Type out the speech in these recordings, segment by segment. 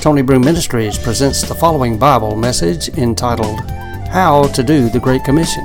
Tony Broome Ministries presents the following Bible message entitled, How to Do the Great Commission.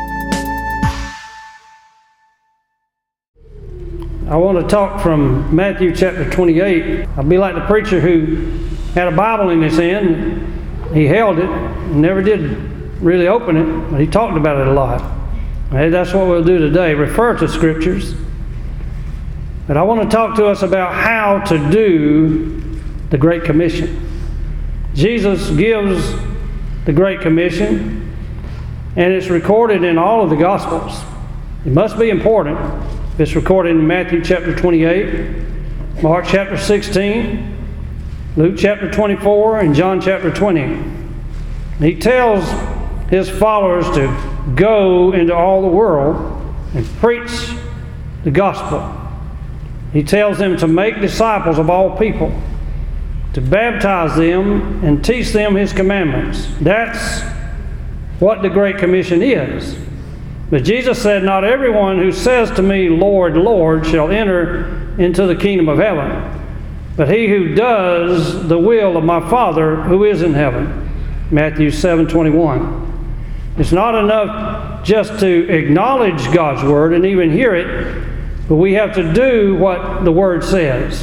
I want to talk from Matthew chapter 28. I'll be like the preacher who had a Bible in his hand. He held it and never did really open it, but he talked about it a lot. Okay, that's what we'll do today, refer to scriptures. But I want to talk to us about how to do the Great Commission. Jesus gives the Great Commission, and it's recorded in all of the Gospels. It must be important. It's recorded in Matthew chapter 28, Mark chapter 16, Luke chapter 24, and John chapter 20. He tells his followers to go into all the world and preach the gospel. He tells them to make disciples of all people, to baptize them and teach them His commandments. That's what the Great Commission is. But Jesus said, "Not everyone who says to me, 'Lord, Lord,' shall enter into the kingdom of heaven, but he who does the will of my Father who is in heaven." Matthew 7:21. It's not enough just to acknowledge God's Word and even hear it, but we have to do what the Word says.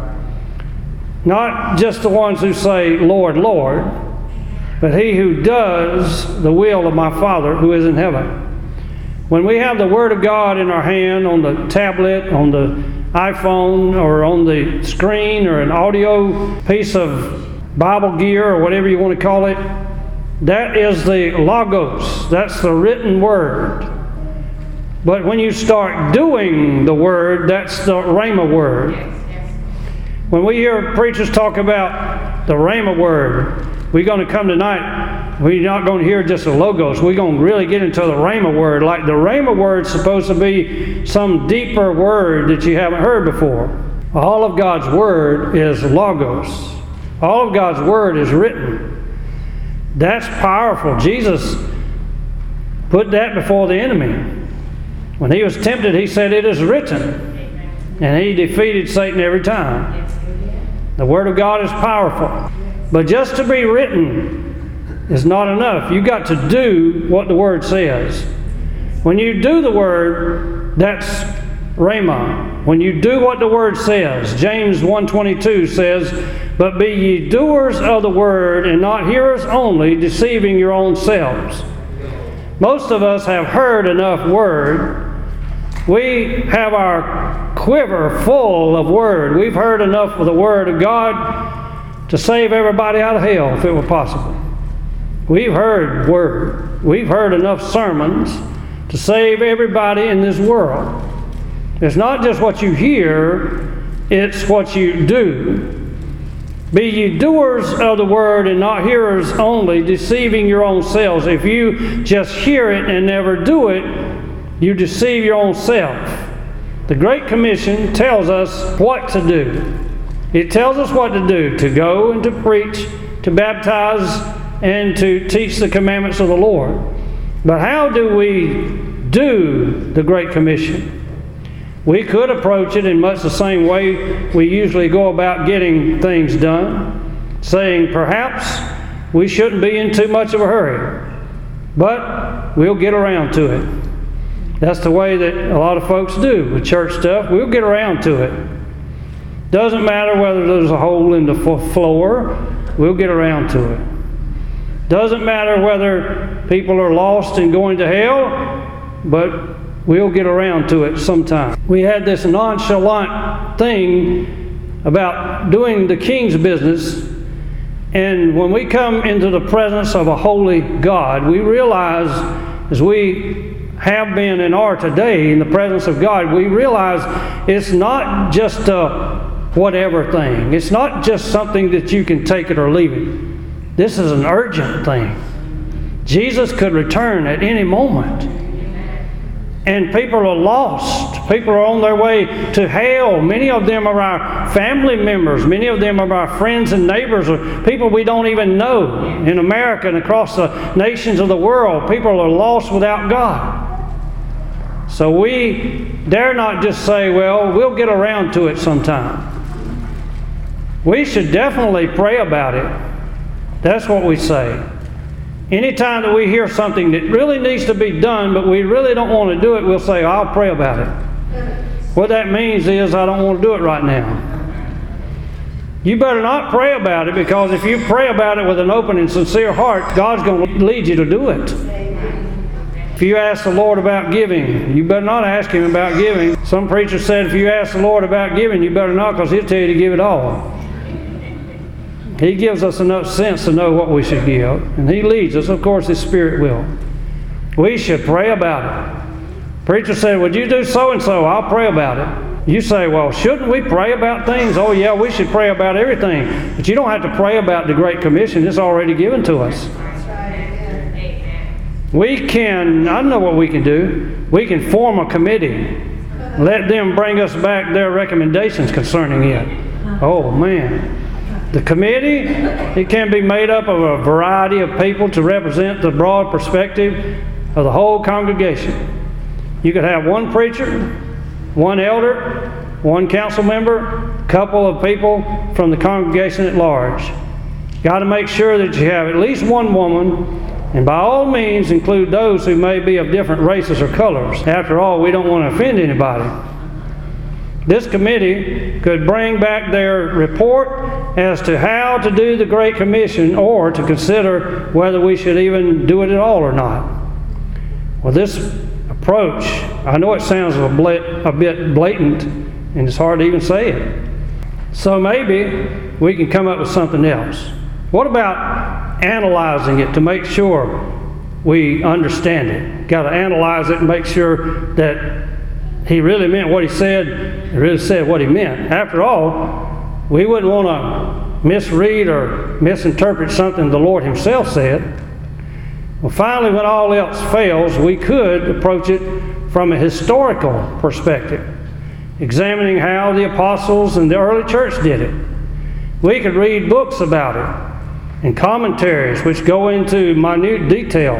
Not just the ones who say, "Lord, Lord," but he who does the will of my Father who is in heaven. When we have the Word of God in our hand, on the tablet, on the iPhone, or on the screen, or an audio piece of Bible gear, or whatever you want to call it, that is the Logos. That's the written Word. But when you start doing the Word, that's the Rhema Word. When we hear preachers talk about the Rhema Word, we're going to come tonight, we're not going to hear just the Logos. We're going to really get into the Rhema Word. Like the Rhema Word is supposed to be some deeper word that you haven't heard before. All of God's Word is Logos. All of God's Word is written. That's powerful. Jesus put that before the enemy. When he was tempted, he said, "It is written." And he defeated Satan every time. The Word of God is powerful. But just to be written is not enough. You've got to do what the Word says. When you do the Word, that's Rhema. When you do what the Word says, James 1:22 says, "But be ye doers of the Word, and not hearers only, deceiving your own selves." Most of us have heard enough Word. We have our quiver full of Word. We've heard enough of the Word of God to save everybody out of hell if it were possible. We've heard Word. We've heard enough sermons to save everybody in this world. It's not just what you hear, it's what you do. Be ye doers of the Word and not hearers only, deceiving your own selves. If you just hear it and never do it, you deceive your own self. The Great Commission tells us what to do. It tells us what to do, to go and to preach, to baptize, and to teach the commandments of the Lord. But how do we do the Great Commission? We could approach it in much the same way we usually go about getting things done, saying perhaps we shouldn't be in too much of a hurry, but we'll get around to it. That's the way that a lot of folks do with church stuff. We'll get around to it. Doesn't matter whether there's a hole in the floor, we'll get around to it. Doesn't matter whether people are lost and going to hell, but we'll get around to it sometime. We had this nonchalant thing about doing the king's business, and when we come into the presence of a holy God, we realize, as we have been and are today in the presence of God, we realize it's not just a whatever thing. It's not just something that you can take it or leave it. This is an urgent thing. Jesus could return at any moment. And people are lost. People are on their way to hell. Many of them are our family members. Many of them are our friends and neighbors, or people we don't even know. In America and across the nations of the world, people are lost without God. So we dare not just say, well, we'll get around to it sometime. We should definitely pray about it. That's what we say. Anytime that we hear something that really needs to be done, but we really don't want to do it, we'll say, I'll pray about it. What that means is, I don't want to do it right now. You better not pray about it, because if you pray about it with an open and sincere heart, God's going to lead you to do it. If you ask the Lord about giving, you better not ask Him about giving. Some preacher said, if you ask the Lord about giving, you better not, because He'll tell you to give it all. He gives us enough sense to know what we should give, and He leads us. Of course, His Spirit will. We should pray about it. Preacher said, would you do so-and-so? I'll pray about it. You say, well, shouldn't we pray about things? Oh, yeah, we should pray about everything. But you don't have to pray about the Great Commission. It's already given to us. We can, I know what we can do. We can form a committee. Let them bring us back their recommendations concerning it. Oh, man. The committee, it can be made up of a variety of people to represent the broad perspective of the whole congregation. You could have one preacher, one elder, one council member, a couple of people from the congregation at large. Got to make sure that you have at least one woman, and by all means include those who may be of different races or colors. After all, we don't want to offend anybody. This committee could bring back their report as to how to do the Great Commission, or to consider whether we should even do it at all or not. Well, this approach, I know it sounds a bit blatant, and it's hard to even say it. So maybe we can come up with something else. What about analyzing it to make sure we understand it? Got to analyze it and make sure that he really meant what he said, he really said what he meant. After all, we wouldn't want to misread or misinterpret something the Lord Himself said. Well, finally, when all else fails, we could approach it from a historical perspective, examining how the apostles and the early church did it. We could read books about it and commentaries which go into minute detail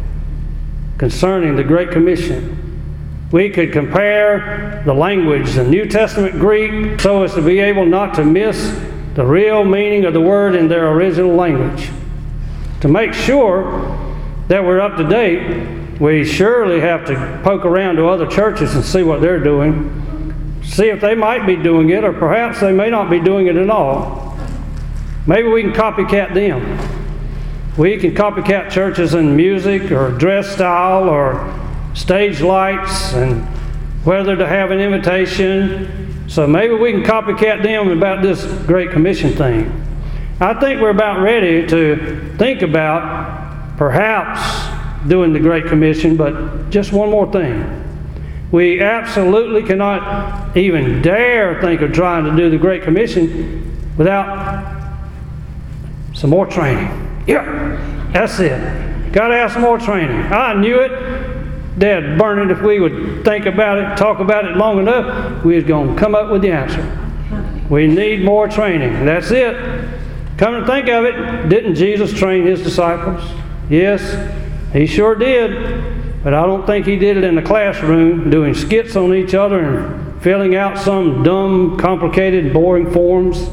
concerning the Great Commission. We could compare the language, the New Testament Greek, so as to be able not to miss the real meaning of the word in their original language. To make sure that we're up to date, we surely have to poke around to other churches and see what they're doing. See if they might be doing it, or perhaps they may not be doing it at all. Maybe we can copycat them. We can copycat churches in music or dress style or stage lights and whether to have an invitation. So maybe we can copycat them about this Great Commission thing. I think we're about ready to think about perhaps doing the Great Commission, but just one more thing. We absolutely cannot even dare think of trying to do the Great Commission without some more training. Yeah, that's it. Got to have some more training. I knew it. Dead burning, if we would think about it, talk about it long enough, we was going to come up with the answer. We need more training. That's it. Come to think of it, didn't Jesus train His disciples? Yes, He sure did. But I don't think He did it in the classroom, doing skits on each other and filling out some dumb, complicated, boring forms.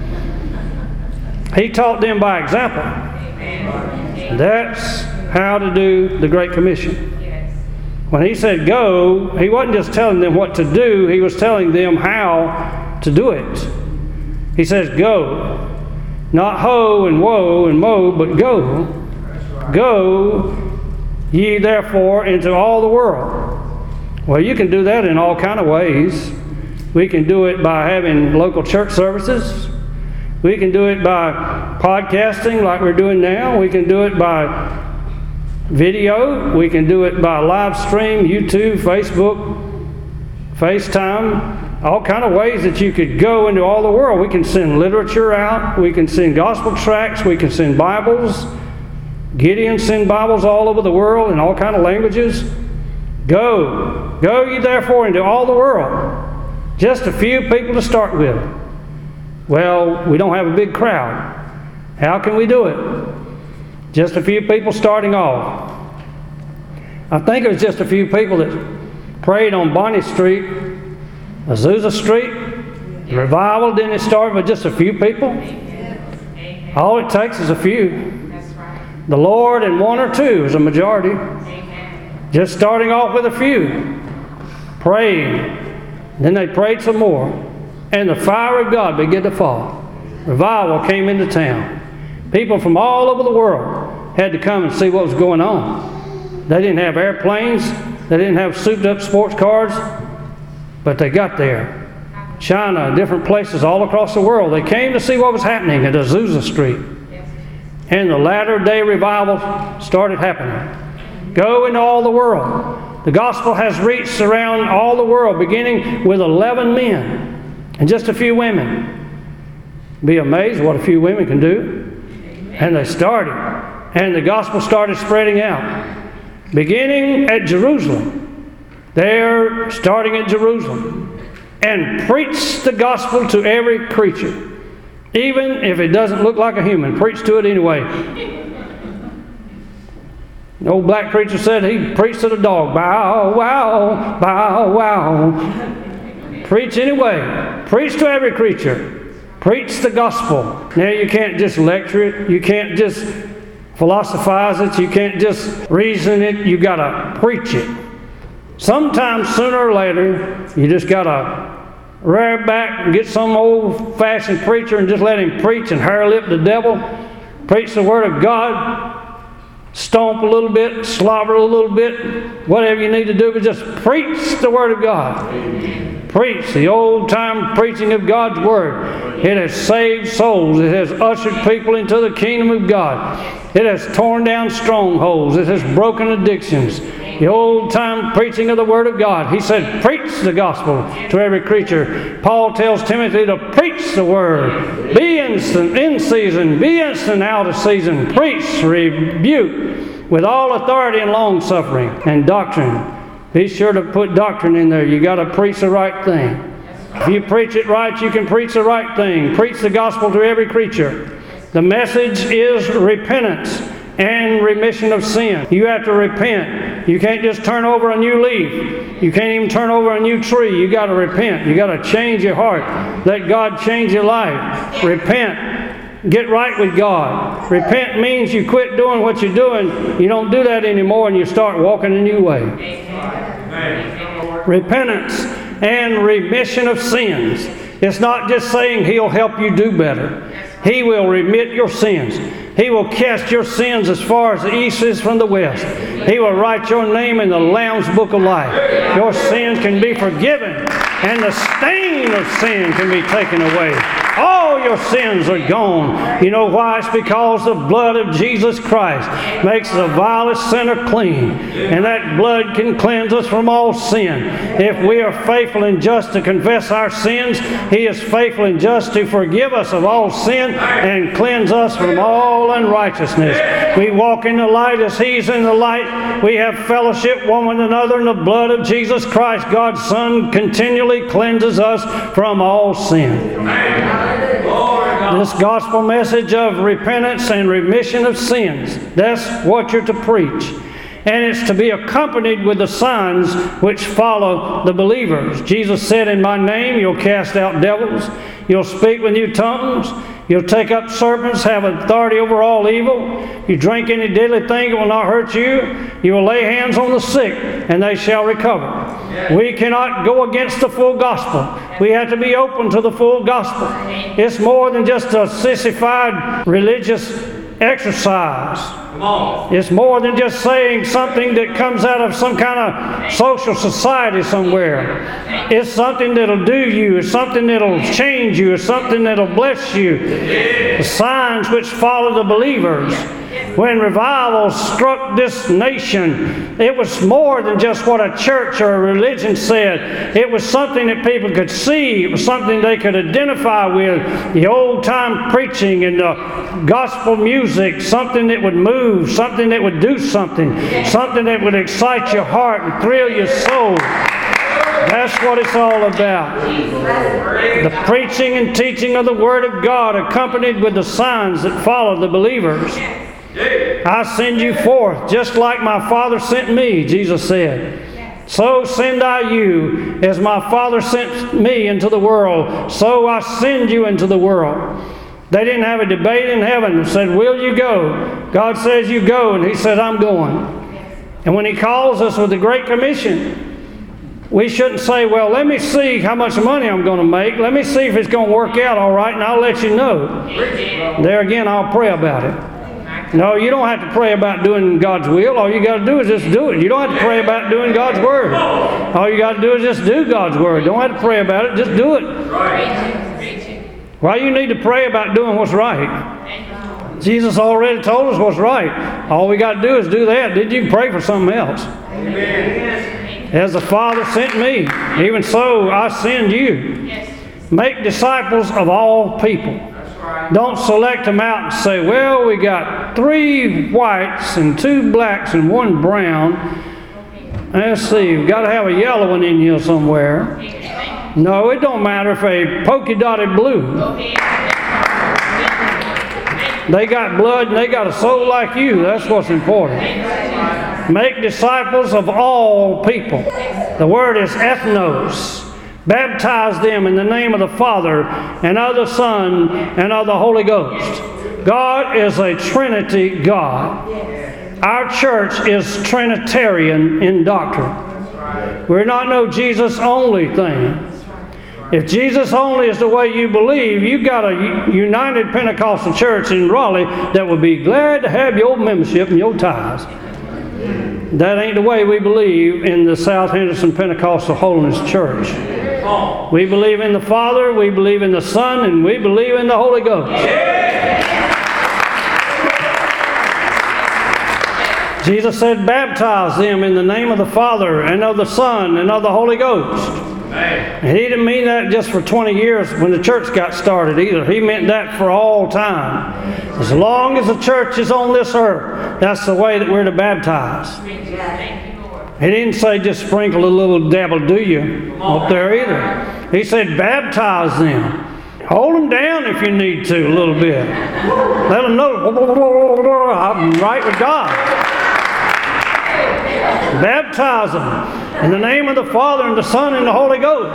He taught them by example. That's how to do the Great Commission. When He said go, He wasn't just telling them what to do, He was telling them how to do it. He says go. Not ho and woe and mo, but go. Go ye therefore into all the world. Well, you can do that in all kind of ways. We can do it by having local church services. We can do it by podcasting like we're doing now. We can do it by video. We can do it by live stream, YouTube, Facebook, FaceTime, all kind of ways that you could go into all the world. We can send literature out. We can send gospel tracts. We can send Bibles. Gideon sent Bibles all over the world in all kind of languages. Go. Go ye therefore into all the world. Just a few people to start with. Well, we don't have a big crowd. How can we do it? Just a few people starting off. I think it was just a few people that prayed on Bonnie Street, Azusa Street, The revival didn't start with just a few people. All it takes is a few. The Lord and one or two is a majority. Just starting off with a few. Praying. Then they prayed some more. And the fire of God began to fall. Revival came into town. People from all over the world had to come and see what was going on. They didn't have airplanes. They didn't have souped-up sports cars. But they got there. China, different places all across the world. They came to see what was happening at Azusa Street. And the latter-day revival started happening. Go into all the world. The gospel has reached around all the world, beginning with 11 men and just a few women. Be amazed what a few women can do. And they started. And the gospel started spreading out. Beginning at Jerusalem. They're starting at Jerusalem. And preach the gospel to every creature. Even if it doesn't look like a human. Preach to it anyway. The old black preacher said he preached to the dog. Bow, wow, bow, wow. Preach anyway. Preach to every creature. Preach the gospel. Now you can't just lecture it. You can't just philosophize it. You can't just reason it. You got to preach it. Sometimes, sooner or later, you just got to rear back and get some old-fashioned preacher and just let him preach and hair-lip the devil. Preach the Word of God. Stomp a little bit, slobber a little bit, whatever you need to do, but just preach the Word of God. Amen. Preach the old-time preaching of God's Word. It has saved souls. It has ushered people into the kingdom of God. It has torn down strongholds. It has broken addictions. The old-time preaching of the Word of God. He said, preach the gospel to every creature. Paul tells Timothy to preach the Word. Be instant in season. Be instant out of season. Preach, rebuke with all authority and long-suffering and doctrine. Be sure to put doctrine in there. You got to preach the right thing. If you preach it right, you can preach the right thing. Preach the gospel to every creature. The message is repentance and remission of sin. You have to repent. You can't just turn over a new leaf. You can't even turn over a new tree. You got to repent. You got to change your heart. Let God change your life. Repent. Get right with God. Repent means you quit doing what you're doing. You don't do that anymore and you start walking a new way. Repentance and remission of sins. It's not just saying He'll help you do better. He will remit your sins. He will cast your sins as far as the east is from the west. He will write your name in the Lamb's Book of Life. Your sins can be forgiven, and the stain of sin can be taken away. All your sins are gone. You know why? It's because the blood of Jesus Christ makes the vilest sinner clean. And that blood can cleanse us from all sin. If we are faithful and just to confess our sins, He is faithful and just to forgive us of all sin and cleanse us from all unrighteousness. We walk in the light as He's in the light. We have fellowship one with another in the blood of Jesus Christ. God's Son continually cleanses us from all sin. This gospel message of repentance and remission of sins, that's what you're to preach. And it's to be accompanied with the signs which follow the believers. Jesus said, in my name you'll cast out devils, you'll speak with new tongues, you'll take up serpents, have authority over all evil, you drink any deadly thing, it will not hurt you, you will lay hands on the sick, and they shall recover. We cannot go against the full gospel. We have to be open to the full gospel. It's more than just a sissified religious exercise. It's more than just saying something that comes out of some kind of social society somewhere. It's something that'll do you. It's something that'll change you. It's something that'll bless you. The signs which follow the believers. When revival struck this nation, it was more than just what a church or a religion said. It was something that people could see. It was something they could identify with. The old-time preaching and the gospel music, something that would move, something that would do something, something that would excite your heart and thrill your soul. That's what it's all about. The preaching and teaching of the Word of God accompanied with the signs that follow the believers. I send you forth just like my Father sent me, Jesus said. So send I you, as my Father sent me into the world, so I send you into the world. They didn't have a debate in heaven and said, will you go? God says you go, and He said, I'm going. And when He calls us with the Great Commission, we shouldn't say, well, let me see how much money I'm going to make. Let me see if it's going to work out all right, and I'll let you know. There again, I'll pray about it. No, you don't have to pray about doing God's will. All you got to do is just do it. You don't have to pray about doing God's Word. All you got to do is just do God's Word. Don't have to pray about it. Just do it. Why you need to pray about doing what's right? Jesus already told us what's right. All we got to do is do that. Then you can pray for something else. As the Father sent me, even so I send you. Make disciples of all people. Don't select them out and say, well, we got 3 whites and 2 blacks and 1 brown. Let's see, we've got to have a yellow one in here somewhere. No, it don't matter if a polka dotted blue. They got blood and they got a soul like you. That's what's important. Make disciples of all people. The word is ethnos. Baptize them in the name of the Father and of the Son and of the Holy Ghost. God is a Trinity God. Our church is Trinitarian in doctrine. We're not no Jesus only thing. If Jesus only is the way you believe, you've got a United Pentecostal Church in Raleigh that would be glad to have your membership and your tithes. That ain't the way we believe in the South Henderson Pentecostal Holiness Church. We believe in the Father, we believe in the Son, and we believe in the Holy Ghost. Jesus said, baptize them in the name of the Father and of the Son and of the Holy Ghost. And He didn't mean that just for 20 years when the church got started either. He meant that for all time. As long as the church is on this earth, that's the way that we're to baptize. He didn't say just sprinkle a little dabble do you up there either. He said baptize them. Hold them down if you need to a little bit. Let them know I'm right with God. Baptize them in the name of the Father and the Son and the Holy Ghost.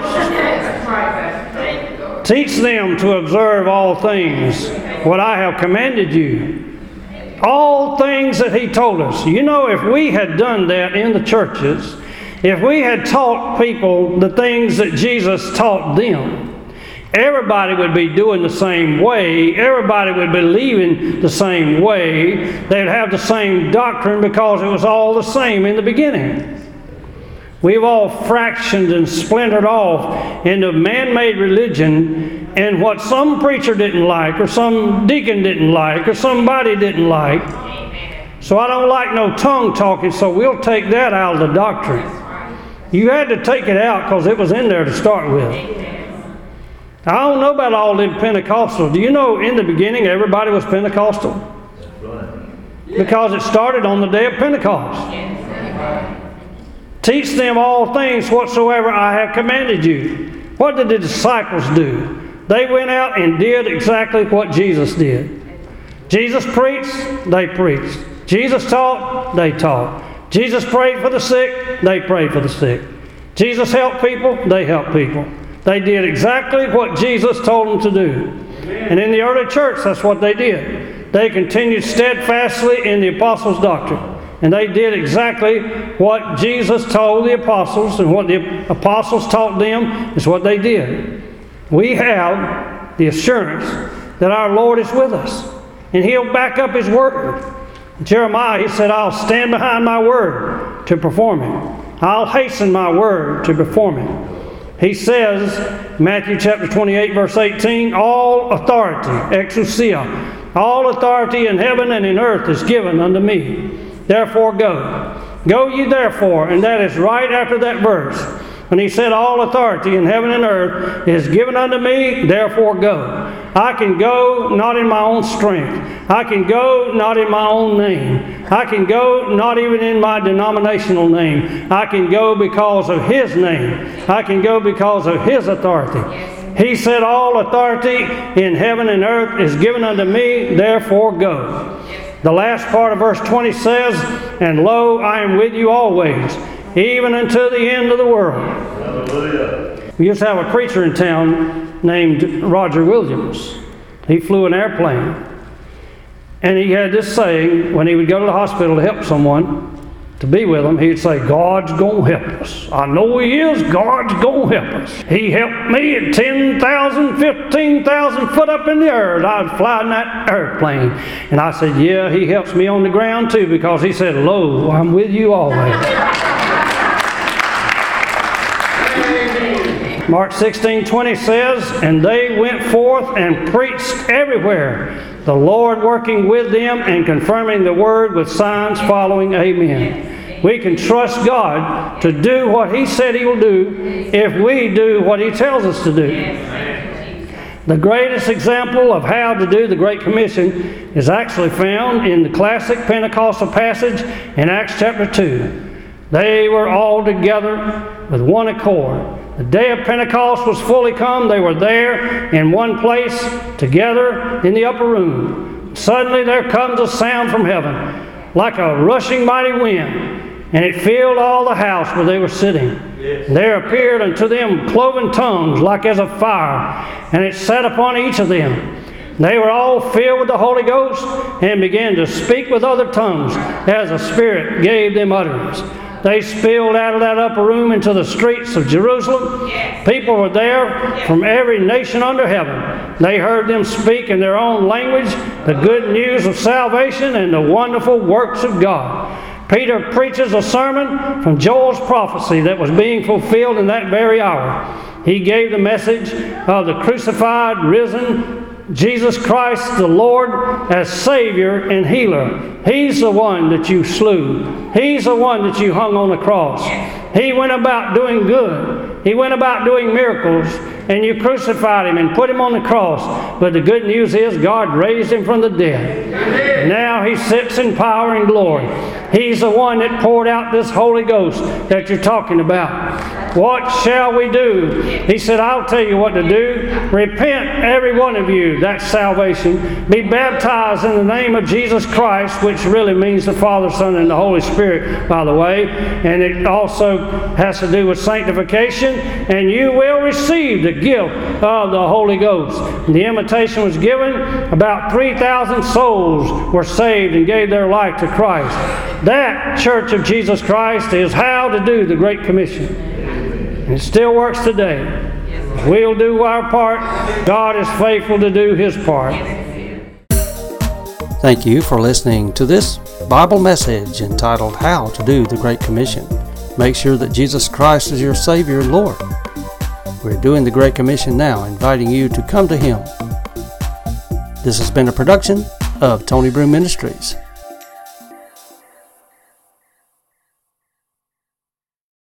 Teach them to observe all things what I have commanded you. All things that He told us. You know, if we had done that in the churches, if we had taught people the things that Jesus taught them, everybody would be doing the same way. Everybody would be believing the same way. They'd have the same doctrine because it was all the same in the beginning. We've all fractioned and splintered off into man-made religion and what some preacher didn't like or some deacon didn't like or somebody didn't like. So I don't like no tongue talking, so we'll take that out of the doctrine. You had to take it out because it was in there to start with. I don't know about all them Pentecostal. Do you know in the beginning everybody was Pentecostal? Because it started on the day of Pentecost. Teach them all things whatsoever I have commanded you. What did the disciples do? They went out and did exactly what Jesus did. Jesus preached, they preached. Jesus taught, they taught. Jesus prayed for the sick, they prayed for the sick. Jesus helped people, they helped people. They did exactly what Jesus told them to do. And in the early church, that's what they did. They continued steadfastly in the apostles' doctrine. And they did exactly what Jesus told the apostles, and what the apostles taught them is what they did. We have the assurance that our Lord is with us, and He'll back up His word. In Jeremiah, He said, I'll stand behind my word to perform it. I'll hasten my word to perform it. He says, Matthew chapter 28, verse 18, all authority, exousia, all authority in heaven and in earth is given unto me. Therefore go. Go ye therefore, and that is right after that verse. When He said all authority in heaven and earth is given unto me, therefore go. I can go not in my own strength. I can go not in my own name. I can go not even in my denominational name. I can go because of His name. I can go because of His authority. He said all authority in heaven and earth is given unto me, therefore go. The last part of verse 20 says, and lo, I am with you always, even unto the end of the world. Hallelujah. We used to have a preacher in town named Roger Williams. He flew an airplane. And he had this saying, when he would go to the hospital to help someone, to be with them, he'd say, God's going to help us. I know He is. God's going to help us. He helped me at 10,000, 15,000 foot up in the air as I was flying that airplane. And I said, yeah, He helps me on the ground too, because He said, lo, I'm with you always. Mark 16:20 says, and they went forth and preached everywhere, the Lord working with them and confirming the word with signs following. Amen. We can trust God to do what He said He will do if we do what He tells us to do. The greatest example of how to do the Great Commission is actually found in the classic Pentecostal passage in Acts chapter 2. They were all together with one accord. The day of Pentecost was fully come. They were there in one place together in the upper room. Suddenly there comes a sound from heaven like a rushing mighty wind, and it filled all the house where they were sitting. Yes. There appeared unto them cloven tongues like as of fire, and it sat upon each of them. They were all filled with the Holy Ghost and began to speak with other tongues as the Spirit gave them utterance. They spilled out of that upper room into the streets of Jerusalem. People were there from every nation under heaven. They heard them speak in their own language the good news of salvation and the wonderful works of God. Peter preaches a sermon from Joel's prophecy that was being fulfilled in that very hour. He gave the message of the crucified, risen Jesus Christ the Lord as Savior and Healer. He's the one that you slew. He's the one that you hung on the cross. He went about doing good. He went about doing miracles, and you crucified Him and put Him on the cross. But the good news is God raised Him from the dead. And now He sits in power and glory. He's the one that poured out this Holy Ghost that you're talking about. What shall we do? He said, I'll tell you what to do. Repent, every one of you. That's salvation. Be baptized in the name of Jesus Christ, which really means the Father, Son, and the Holy Spirit, by the way. And it also has to do with sanctification. And you will receive the gift of the Holy Ghost. The invitation was given. About 3,000 souls were saved and gave their life to Christ. That Church of Jesus Christ is how to do the Great Commission. And it still works today. We'll do our part. God is faithful to do His part. Thank you for listening to this Bible message entitled How to Do the Great Commission. Make sure that Jesus Christ is your Savior and Lord. We're doing the Great Commission now, inviting you to come to Him. This has been a production of Tony Broom Ministries.